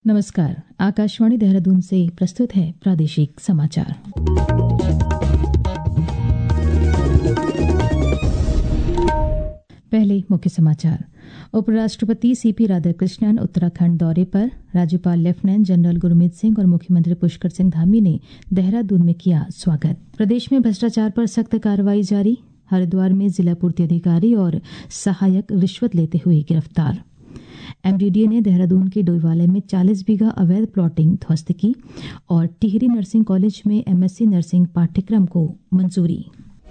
नमस्कार। आकाशवाणी देहरादून से प्रस्तुत है प्रादेशिक समाचार। पहले मुख्य समाचार। उपराष्ट्रपति सीपी राधाकृष्णन उत्तराखंड दौरे पर। राज्यपाल लेफ्टिनेंट जनरल गुरमीत सिंह और मुख्यमंत्री पुष्कर सिंह धामी ने देहरादून में किया स्वागत। प्रदेश में भ्रष्टाचार पर सख्त कार्रवाई जारी। हरिद्वार में जिला पूर्ति अधिकारी और सहायक रिश्वत लेते हुए गिरफ्तार। एमडीडीए ने देहरादून के डोईवाला में 40 बीघा अवैध प्लॉटिंग ध्वस्त की और टिहरी नर्सिंग कॉलेज में एमएससी नर्सिंग पाठ्यक्रम को मंजूरी।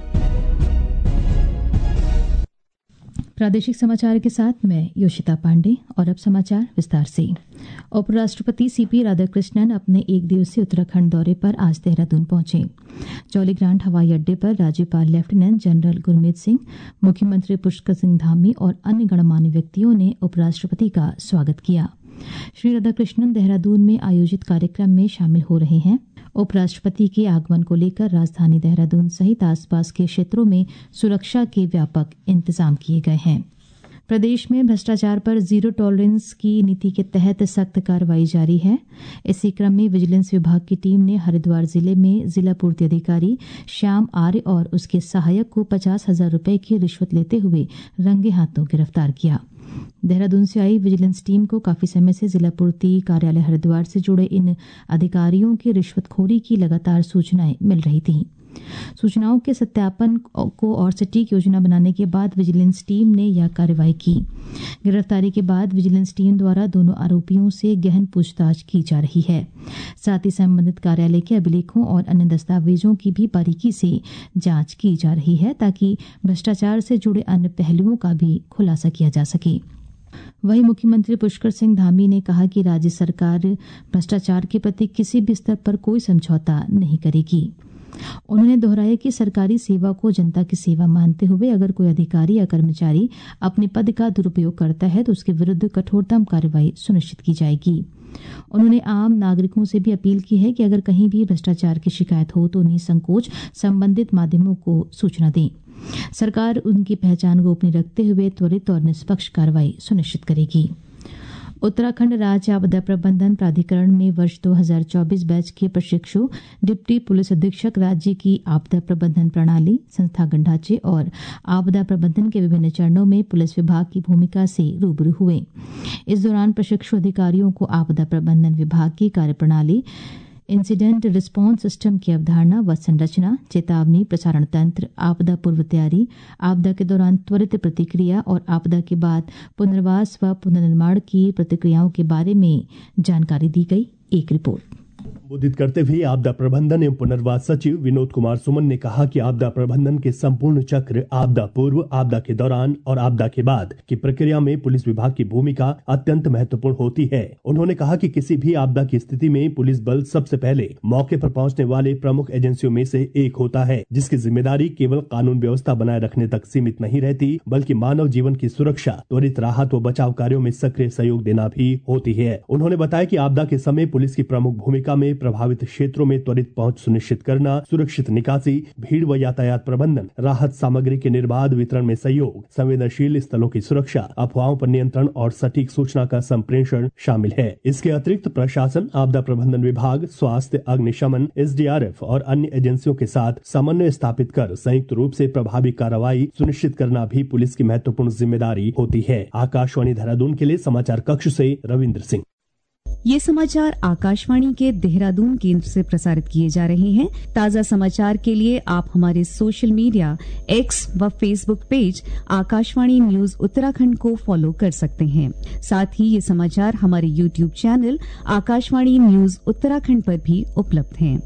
प्रादेशिक समाचार के साथ मैं योशिता पांडे और अब समाचार विस्तार से। उपराष्ट्रपति सीपी राधाकृष्णन अपने एक दिवसीय उत्तराखंड दौरे पर आज देहरादून पहुंचे। जौलीग्रांट हवाई अड्डे पर राज्यपाल लेफ्टिनेंट जनरल गुरमीत सिंह, मुख्यमंत्री पुष्कर सिंह धामी और अन्य गणमान्य व्यक्तियों ने उपराष्ट्रपति का स्वागत किया। श्री राधाकृष्णन देहरादून में आयोजित कार्यक्रम में शामिल हो रहे हैं। उपराष्ट्रपति के आगमन को लेकर राजधानी देहरादून सहित आसपास के क्षेत्रों में सुरक्षा के व्यापक इंतजाम किए गए हैं। प्रदेश में भ्रष्टाचार पर जीरो टॉलरेंस की नीति के तहत सख्त कार्रवाई जारी है। इसी क्रम में विजिलेंस विभाग की टीम ने हरिद्वार जिले में जिला पूर्ति अधिकारी श्याम आर्य और उसके सहायक को 50,000 रुपए की रिश्वत लेते हुए रंगे हाथों गिरफ्तार किया। देहरादून से आई विजिलेंस टीम को काफी समय से जिला पूर्ति कार्यालय हरिद्वार से जुड़े इन अधिकारियों की रिश्वतखोरी की लगातार सूचनाएं मिल रही थीं। सूचनाओं के सत्यापन को और सटीक योजना बनाने के बाद विजिलेंस टीम ने यह कार्रवाई की। गिरफ्तारी के बाद विजिलेंस टीम द्वारा दोनों आरोपियों से गहन पूछताछ की जा रही है। साथ ही संबंधित कार्यालय के अभिलेखों और अन्य दस्तावेजों की भी बारीकी से जांच की जा रही है ताकि भ्रष्टाचार से जुड़े अन्य पहलुओं का भी खुलासा किया जा सके। वहीं मुख्यमंत्री पुष्कर सिंह धामी ने कहा कि राज्य सरकार भ्रष्टाचार के प्रति किसी भी स्तर पर कोई समझौता नहीं करेगी। उन्होंने दोहराया कि सरकारी सेवा को जनता की सेवा मानते हुए अगर कोई अधिकारी या कर्मचारी अपने पद का दुरुपयोग करता है तो उसके विरुद्ध कठोरतम कार्रवाई सुनिश्चित की जाएगी। उन्होंने आम नागरिकों से भी अपील की है कि अगर कहीं भी भ्रष्टाचार की शिकायत हो तो निसंकोच संबंधित माध्यमों को सूचना दें। सरकार उनकी पहचान गोपनीय रखते हुए त्वरित और निष्पक्ष कार्रवाई सुनिश्चित करेगी। उत्तराखंड राज्य आपदा प्रबंधन प्राधिकरण में वर्ष 2024 बैच के प्रशिक्षु डिप्टी पुलिस अधीक्षक राज्य की आपदा प्रबंधन प्रणाली, संस्थागत ढांचे और आपदा प्रबंधन के विभिन्न चरणों में पुलिस विभाग की भूमिका से रूबरू हुए। इस दौरान प्रशिक्षु अधिकारियों को आपदा प्रबंधन विभाग की कार्यप्रणाली, इंसिडेंट रिस्पांस सिस्टम की अवधारणा व संरचना, चेतावनी प्रसारण तंत्र, आपदा पूर्व तैयारी, आपदा के दौरान त्वरित प्रतिक्रिया और आपदा के बाद पुनर्वास व पुनर्निर्माण की प्रतिक्रियाओं के बारे में जानकारी दी गई। एक रिपोर्ट। संबोधित करते हुए आपदा प्रबंधन एवं पुनर्वास सचिव विनोद कुमार सुमन ने कहा कि आपदा प्रबंधन के संपूर्ण चक्र, आपदा पूर्व, आपदा के दौरान और आपदा के बाद की प्रक्रिया में पुलिस विभाग की भूमिका अत्यंत महत्वपूर्ण होती है। उन्होंने कहा कि किसी भी आपदा की स्थिति में पुलिस बल सबसे पहले मौके पर पहुंचने वाले प्रमुख एजेंसियों में से एक होता है, जिसकी जिम्मेदारी केवल कानून व्यवस्था बनाए रखने तक सीमित नहीं रहती बल्कि मानव जीवन की सुरक्षा, त्वरित राहत व बचाव कार्यों में सक्रिय सहयोग देना भी होती है। उन्होंने बताया कि आपदा के समय पुलिस की प्रमुख भूमिका में प्रभावित क्षेत्रों में त्वरित पहुंच सुनिश्चित करना, सुरक्षित निकासी, भीड़ व यातायात प्रबंधन, राहत सामग्री के निर्बाध वितरण में सहयोग, संवेदनशील स्थलों की सुरक्षा, अफवाहों पर नियंत्रण और सटीक सूचना का संप्रेषण शामिल है। इसके अतिरिक्त प्रशासन, आपदा प्रबंधन विभाग, स्वास्थ्य, अग्निशमन, एसडीआरएफ और अन्य एजेंसियों के साथ समन्वय स्थापित कर संयुक्त रूप से प्रभावी कार्रवाई सुनिश्चित करना भी पुलिस की महत्वपूर्ण जिम्मेदारी होती है। आकाशवाणी देहरादून के लिए समाचार कक्ष से रविंद्र सिंह। ये समाचार आकाशवाणी के देहरादून केंद्र से प्रसारित किए जा रहे हैं। ताजा समाचार के लिए आप हमारे सोशल मीडिया एक्स व Facebook page Akashvani News Uttarakhand को फॉलो कर सकते हैं। साथ ही ये समाचार हमारे YouTube channel Akashvani News Uttarakhand पर भी उपलब्ध हैं।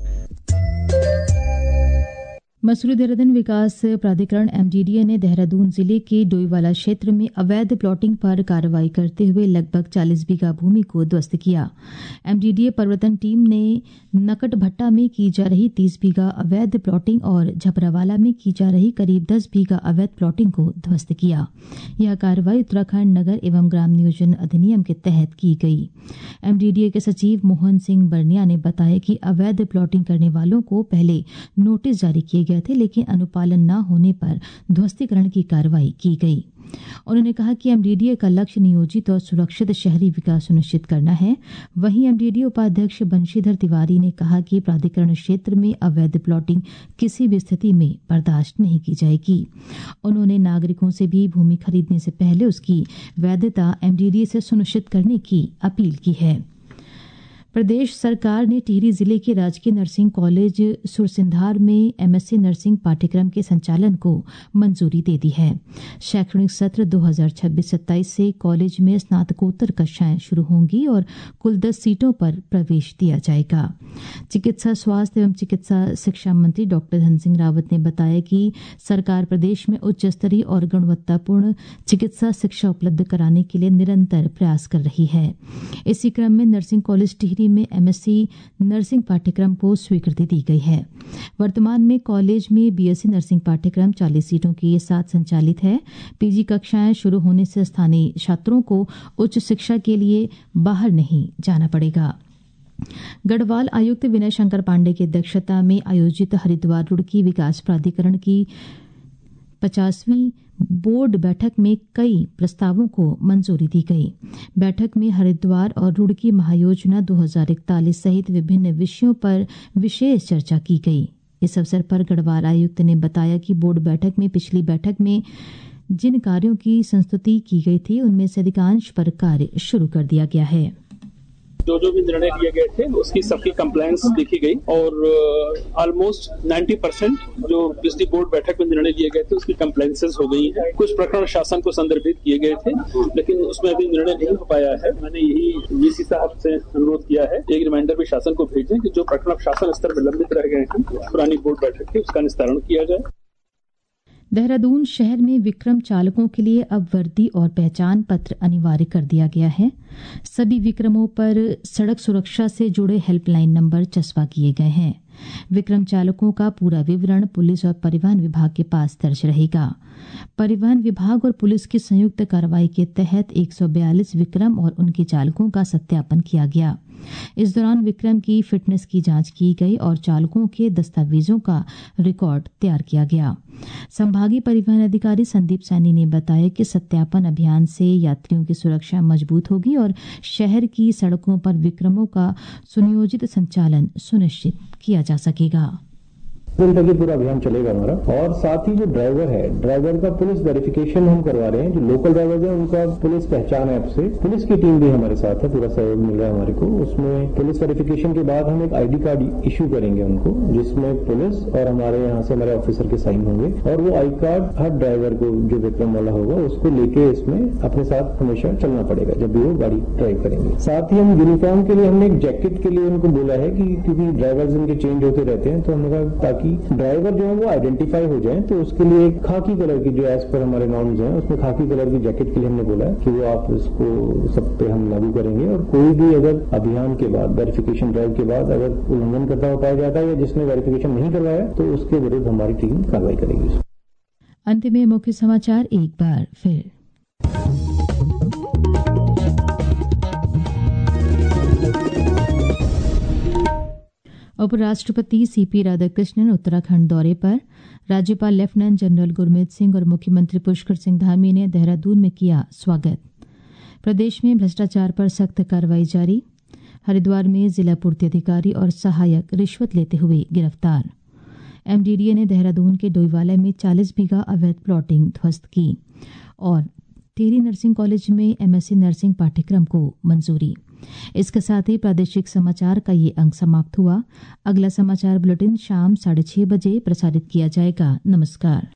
मसूरी देहरादून विकास प्राधिकरण एमडीडीए ने देहरादून जिले के डोईवाला क्षेत्र में अवैध प्लॉटिंग पर कार्रवाई करते हुए लगभग 40 बीघा भूमि को ध्वस्त किया। एमडीडीए प्रवर्तन टीम ने नकट भट्टा में की जा रही 30 बीघा अवैध प्लॉटिंग और झपरावाला में की जा रही करीब 10 बीघा अवैध प्लॉटिंग को ध्वस्त किया। यह कार्रवाई उत्तराखंड नगर एवं ग्राम नियोजन अधिनियम के तहत की गई। एमडीडीए के सचिव मोहन सिंह बर्निया ने बताया कि अवैध प्लॉटिंग करने वालों को पहले नोटिस जारी किए गए थे, लेकिन अनुपालन न होने पर ध्वस्तीकरण की कार्रवाई की गई। उन्होंने कहा कि एमडीडीए का लक्ष्य नियोजित और सुरक्षित शहरी विकास सुनिश्चित करना है। वहीं एमडीडीए उपाध्यक्ष बंशीधर तिवारी ने कहा कि प्राधिकरण क्षेत्र में अवैध प्लॉटिंग किसी भी स्थिति में बर्दाश्त नहीं की जाएगी। उन्होंने नागरिकों से भी भूमि खरीदने से पहले उसकी वैधता एमडीडीए से सुनिश्चित करने की अपील की है। प्रदेश सरकार ने टिहरी जिले के राजकीय नर्सिंग कॉलेज सुरसिंधार में एमएससी नर्सिंग पाठ्यक्रम के संचालन को मंजूरी दे दी है। शैक्षणिक सत्र 2026-27 से कॉलेज में स्नातकोत्तर कक्षाएं शुरू होंगी और कुल 10 सीटों पर प्रवेश दिया जाएगा। चिकित्सा स्वास्थ्य एवं चिकित्सा शिक्षा मंत्री डॉक्टर धन सिंह रावत ने बताया कि सरकार प्रदेश में उच्च स्तरीय और गुणवत्तापूर्ण चिकित्सा शिक्षा उपलब्ध कराने के लिए निरंतर प्रयास कर रही है। इसी क्रम में नर्सिंग कॉलेज टिहरी में एमएससी नर्सिंग पाठ्यक्रम को स्वीकृति दी गई है। वर्तमान में कॉलेज में बीएससी नर्सिंग पाठ्यक्रम 40 सीटों के साथ संचालित है। पीजी कक्षाएं शुरू होने से स्थानीय छात्रों को उच्च शिक्षा के लिए बाहर नहीं जाना पड़ेगा। गढ़वाल आयुक्त विनय शंकर पांडे की अध्यक्षता में आयोजित हरिद्वार रुड़की विकास प्राधिकरण की 50वीं बोर्ड बैठक में कई प्रस्तावों को मंजूरी दी गई। बैठक में हरिद्वार और रुड़की महायोजना 2041 सहित विभिन्न विषयों पर विशेष चर्चा की गई। इस अवसर पर गढ़वाल आयुक्त ने बताया कि बोर्ड बैठक में पिछली बैठक में जिन कार्यों की संस्तुति की गई थी उनमें से अधिकांश पर कार्य शुरू कर दिया गया है। जो भी निर्णय लिए गए थे उसकी सबकी कंप्लायंस देखी गई और ऑलमोस्ट 90% जो पिछली बोर्ड बैठक में निर्णय लिए गए थे उसकी कंप्लायंसेस हो गई है। कुछ प्रकरण शासन को संदर्भित किए गए थे लेकिन उसमें अभी निर्णय नहीं हो पाया है। मैंने यही वीसी साहब से अनुरोध किया है, एक रिमाइंडर भी शासन को भेजें कि जो प्रकरण शासन स्तर पर लंबित रह गए हैं पुरानी बोर्ड बैठक के उसका निस्तारण किया जाए। देहरादून शहर में विक्रम चालकों के लिए अब वर्दी और पहचान पत्र अनिवार्य कर दिया गया है। सभी विक्रमों पर सड़क सुरक्षा से जुड़े हेल्पलाइन नंबर चस्पा किए गए हैं। विक्रम चालकों का पूरा विवरण पुलिस और परिवहन विभाग के पास दर्ज रहेगा। परिवहन विभाग और पुलिस की संयुक्त कार्रवाई के तहत 142 विक्रम और उनके चालकों का सत्यापन किया गया। इस दौरान विक्रम की फिटनेस की जांच की गई और चालकों के दस्तावेजों का रिकॉर्ड तैयार किया गया। संभागीय परिवहन अधिकारी संदीप सैनी ने बताया कि सत्यापन अभियान से यात्रियों की सुरक्षा मजबूत होगी और शहर की सड़कों पर विक्रमों का सुनियोजित संचालन सुनिश्चित किया जा सकेगा। दिन तक ये पूरा अभियान चलेगा हमारा। और साथ ही जो ड्राइवर है, ड्राइवर का पुलिस वेरिफिकेशन हम करवा रहे हैं। जो लोकल ड्राइवर है उनका पुलिस पहचान ऐप से पुलिस की टीम भी हमारे साथ है, पूरा सहयोग मिल रहा है हमारे को। उसमें पुलिस वेरिफिकेशन के बाद हम एक आईडी कार्ड इश्यू करेंगे उनको, जिसमें पुलिस और हमारे यहाँ से हमारे ऑफिसर के साइन होंगे और वो आई कार्ड हर ड्राइवर को जो विक्रम वाला होगा उसको लेके इसमें अपने साथ हमेशा चलना पड़ेगा जब भी वो गाड़ी ड्राइव करेंगे। साथ ही हम यूनिफॉर्म के लिए हमने एक जैकेट के लिए उनको बोला है कि क्योंकि ड्राइवर्स इनके चेंज होते रहते हैं तो हमने कहा ताकि ड्राइवर जो है वो आइडेंटिफाई हो जाए तो उसके लिए एक खाकी कलर की जो एज पर हमारे नॉर्म्स हैं उसमें खाकी कलर की जैकेट के लिए हमने बोला है कि वो आप इसको सब पे हम लागू करेंगे। और कोई भी अगर अभियान के बाद वेरिफिकेशन ड्राइव के बाद अगर उल्लंघन करता हुआ पाया जाता है या जिसने वेरिफिकेशन नहीं करवाया तो उसके विरुद्ध हमारी टीम कार्रवाई करेगी। अंत में मुख्य समाचार एक बार फिर। उपराष्ट्रपति सीपी राधाकृष्णन उत्तराखंड दौरे पर। राज्यपाल लेफ्टिनेंट जनरल गुरमीत सिंह और मुख्यमंत्री पुष्कर सिंह धामी ने देहरादून में किया स्वागत। प्रदेश में भ्रष्टाचार पर सख्त कार्रवाई जारी। हरिद्वार में जिला पूर्ति अधिकारी और सहायक रिश्वत लेते हुए गिरफ्तार। एमडीडीए ने देहरादून के डोईवाला में 40 बीघा अवैध प्लॉटिंग ध्वस्त की। और टिहरी नर्सिंग कॉलेज में एमएससी नर्सिंग पाठ्यक्रम को मंजूरी। इसके साथ ही प्रादेशिक समाचार का ये अंक समाप्त हुआ। अगला समाचार बुलेटिन शाम 6:30 बजे प्रसारित किया जाएगा। नमस्कार।